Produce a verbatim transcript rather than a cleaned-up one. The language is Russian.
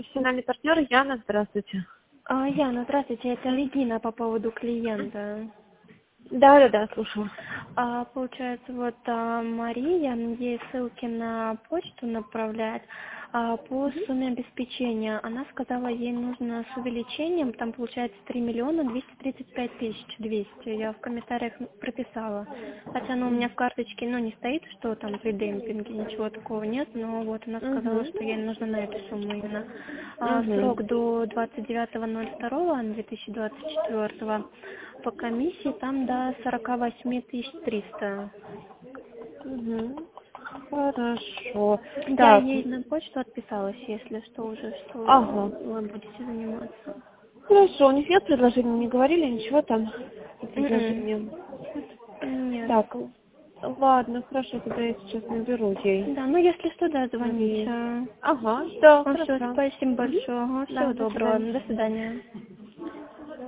профессиональный партнер Яна, здравствуйте. А, Яна, здравствуйте, это Регина по поводу клиента. Да, да, да, слушаю. А, получается, вот а, Мария ей ссылки на почту направляет а, по сумме обеспечения. Она сказала, ей нужно с увеличением, там получается три миллиона двести тридцать пять тысяч двести. Я в комментариях прописала. Хотя ну, у меня в карточке ну, не стоит, что там при демпинге, ничего такого нет, но вот она сказала, Угу. что ей нужно на эту сумму именно. А, Угу. срок до двадцать девятого ноль второго две тысячи двадцать четвёртого. По комиссии там до сорок восемь тысяч триста. Угу. Хорошо. Я Так, ей на почту отписалась, если что, уже, что ага. вы будете заниматься. Хорошо, у них нет предложений, не говорили ничего там по М, предложениям? Нет. Так, ладно, хорошо, тогда я сейчас наберу ей. Да, ну если что, да, Марии. звоните. Ага, да, Ну все, хорошо. спасибо Угу. большое. Ага, Да, всего до доброго. свидания. До свидания.